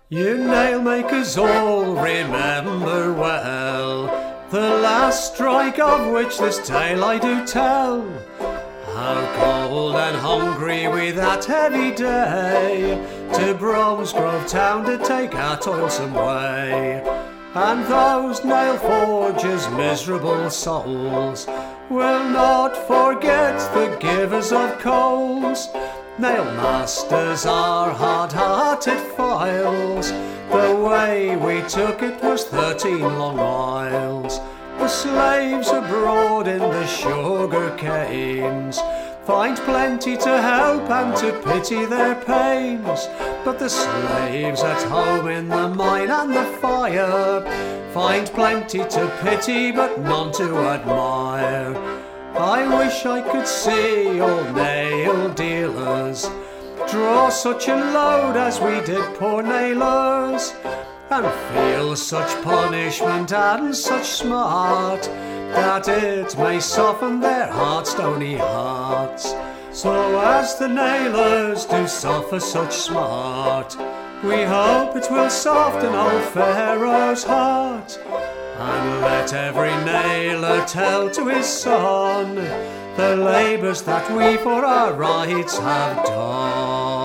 You nail makers all remember well the last strike of which this tale I do tell. How cold and hungry we that heavy day to Bromsgrove town did take our toilsome way. And those nail forgers' miserable souls will not forget the givers of coals. Nail masters are hard-hearted files. The way we took it was 13 long miles. The slaves abroad in the sugar canes find plenty to help and to pity their pains. But the slaves at home in the mine and the fire find plenty to pity but none to admire. I wish I could see all nail dealers draw such a load as we did poor nailers, and feel such punishment and such smart that it may soften their hard stony hearts. So as the nailers do suffer such smart, we hope it will soften old Pharaoh's heart, and let every nailer tell to his son the labours that we for our rights have done.